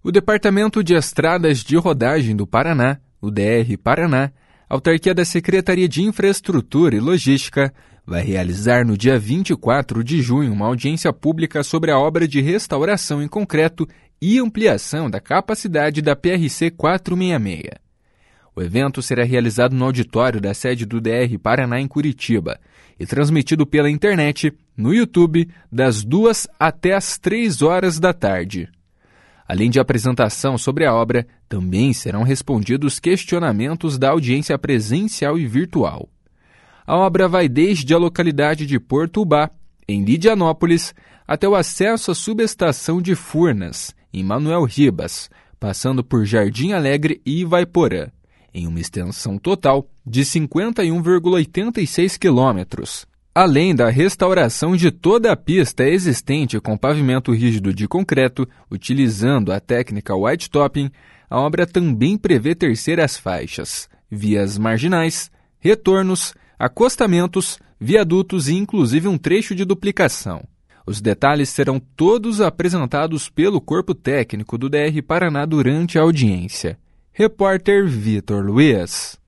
O Departamento de Estradas de Rodagem do Paraná, o DR Paraná, autarquia da Secretaria de Infraestrutura e Logística, vai realizar no dia 24 de junho uma audiência pública sobre a obra de restauração em concreto e ampliação da capacidade da PRC 466. O evento será realizado no auditório da sede do DR Paraná em Curitiba e transmitido pela internet, no YouTube, das 2 até as 3 horas da tarde. Além de apresentação sobre a obra, também serão respondidos questionamentos da audiência presencial e virtual. A obra vai desde a localidade de Porto Ubá, em Lidianópolis, até o acesso à subestação de Furnas, em Manuel Ribas, passando por Jardim Alegre e Ivaiporã, em uma extensão total de 51,86 quilômetros. Além da restauração de toda a pista existente com pavimento rígido de concreto, utilizando a técnica white topping, a obra também prevê terceiras faixas, vias marginais, retornos, acostamentos, viadutos e inclusive um trecho de duplicação. Os detalhes serão todos apresentados pelo corpo técnico do DR Paraná durante a audiência. Repórter Vitor Luiz.